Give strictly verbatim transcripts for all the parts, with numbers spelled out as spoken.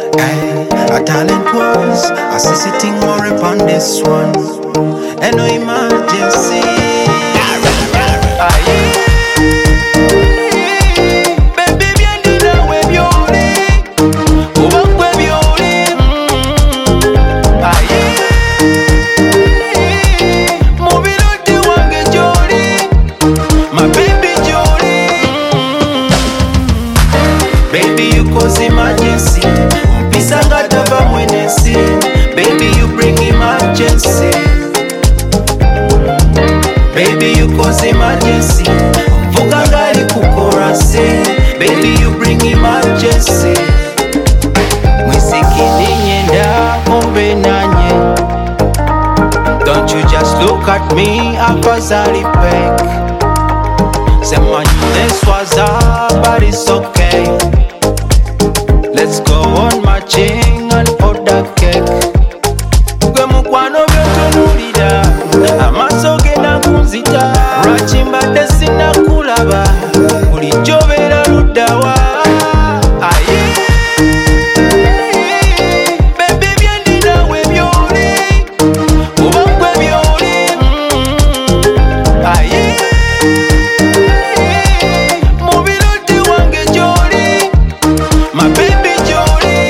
Hey, a talent was I see sitting more upon this one. And no emergency. Aye. Baby, bien dina we bioli. Uba kwe bioli. Aye. Mubilo di wange joli. My baby joli. Baby, you cause emergency. Pisanga tava mwenesi. Baby, you bring emergency. Baby, you cause emergency. Mvuga ngali kukorase. Baby, you bring emergency. Mwisikini nyenda kumbe nanye. Don't you just look at me afazali pek. Sema nyune swaza but it's okay. Let's go on marching and order cake. Gwe mukwano byotunulira amaso genda kunzita lwakimba tesina kulaba bulijjo beera luddawa. Aye. Baby, bye ndina we byoli. Uba kwe byoli. Aye. Mubilo di wange joli. My baby joli.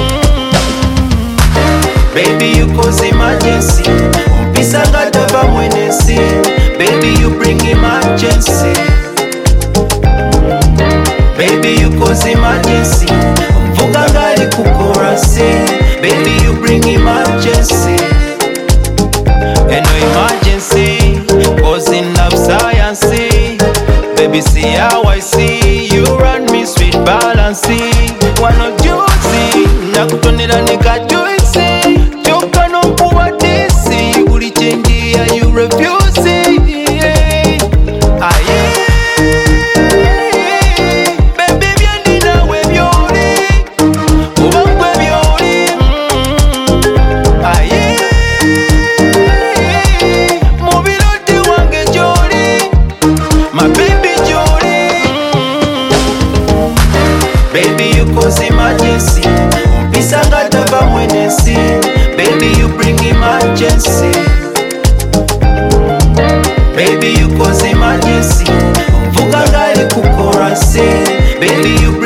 Baby, you cause emergency. Pisanga tava mwenesi. Baby, you bring emergency. Baby, you cause emergency. Mvuga ngali kukorase. Baby, you bring emergency. And no emergency causing love science. Baby, see how I see you run me sweet balance. Wano juicy nakutonera nika juicy. Choka no kuwa disi uli change ya you refuse. Aye. Baby, bye ndina we byoli. Uba kwe byoli. Aye. Mubilo di wange joli. My baby joli. Baby, you cause emergency. Pisanga tava mwenesi. Baby, you bring emergency. Baby, you cause emergency. Mvuga ngali kukorase. Baby, you